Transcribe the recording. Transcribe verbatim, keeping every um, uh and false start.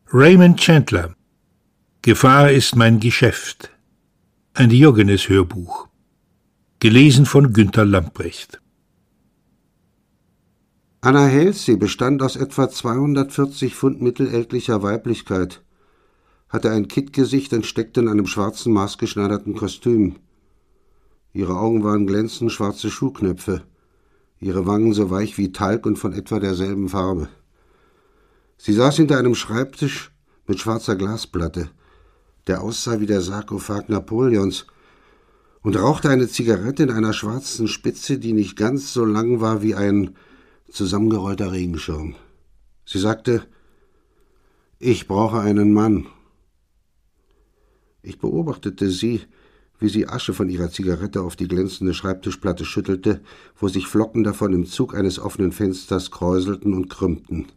Raymond Chandler. Gefahr ist mein Geschäft. Ein Diogenes-Hörbuch. Gelesen von Günter Lamprecht. Anna Halsey bestand aus etwa zweihundertvierzig Pfund mittelalterlicher Weiblichkeit, hatte ein Kittgesicht und steckte in einem schwarzen, maßgeschneiderten Kostüm. Ihre Augen waren glänzend schwarze Schuhknöpfe, ihre Wangen so weich wie Talg und von etwa derselben Farbe. Sie saß hinter einem Schreibtisch mit schwarzer Glasplatte, der aussah wie der Sarkophag Napoleons, und rauchte eine Zigarette in einer schwarzen Spitze, die nicht ganz so lang war wie ein zusammengerollter Regenschirm. Sie sagte: »Ich brauche einen Mann.« Ich beobachtete sie, wie sie Asche von ihrer Zigarette auf die glänzende Schreibtischplatte schüttelte, wo sich Flocken davon im Zug eines offenen Fensters kräuselten und krümmten.